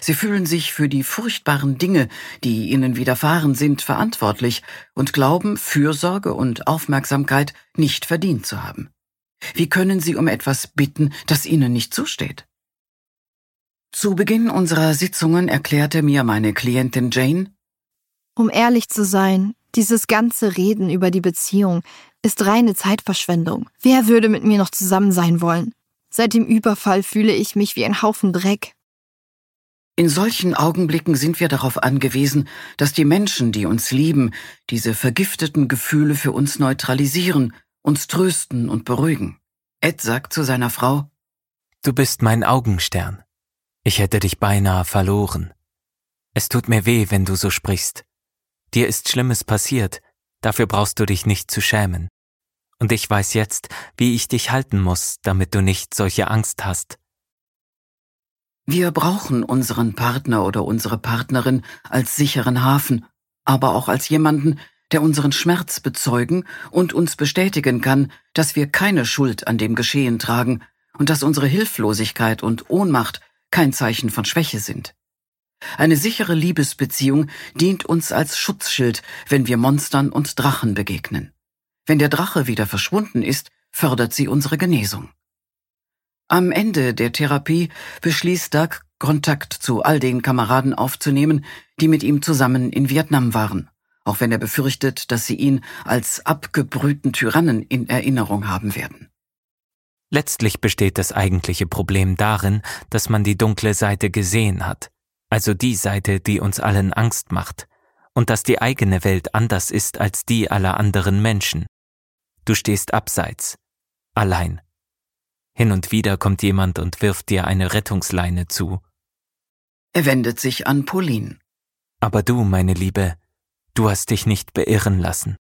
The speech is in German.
Sie fühlen sich für die furchtbaren Dinge, die ihnen widerfahren sind, verantwortlich und glauben, Fürsorge und Aufmerksamkeit nicht verdient zu haben. Wie können Sie um etwas bitten, das Ihnen nicht zusteht? Zu Beginn unserer Sitzungen erklärte mir meine Klientin Jane: Um ehrlich zu sein, dieses ganze Reden über die Beziehung ist reine Zeitverschwendung. Wer würde mit mir noch zusammen sein wollen? Seit dem Überfall fühle ich mich wie ein Haufen Dreck. In solchen Augenblicken sind wir darauf angewiesen, dass die Menschen, die uns lieben, diese vergifteten Gefühle für uns neutralisieren, uns trösten und beruhigen. Ed sagt zu seiner Frau: Du bist mein Augenstern. Ich hätte dich beinahe verloren. Es tut mir weh, wenn du so sprichst. Dir ist Schlimmes passiert, dafür brauchst du dich nicht zu schämen. Und ich weiß jetzt, wie ich dich halten muss, damit du nicht solche Angst hast. Wir brauchen unseren Partner oder unsere Partnerin als sicheren Hafen, aber auch als jemanden, der unseren Schmerz bezeugen und uns bestätigen kann, dass wir keine Schuld an dem Geschehen tragen und dass unsere Hilflosigkeit und Ohnmacht kein Zeichen von Schwäche sind. Eine sichere Liebesbeziehung dient uns als Schutzschild, wenn wir Monstern und Drachen begegnen. Wenn der Drache wieder verschwunden ist, fördert sie unsere Genesung. Am Ende der Therapie beschließt Doug, Kontakt zu all den Kameraden aufzunehmen, die mit ihm zusammen in Vietnam waren, auch wenn er befürchtet, dass sie ihn als abgebrühten Tyrannen in Erinnerung haben werden. Letztlich besteht das eigentliche Problem darin, dass man die dunkle Seite gesehen hat, also die Seite, die uns allen Angst macht, und dass die eigene Welt anders ist als die aller anderen Menschen. Du stehst abseits, allein. Hin und wieder kommt jemand und wirft dir eine Rettungsleine zu. Er wendet sich an Pauline. Aber du, meine Liebe, du hast dich nicht beirren lassen.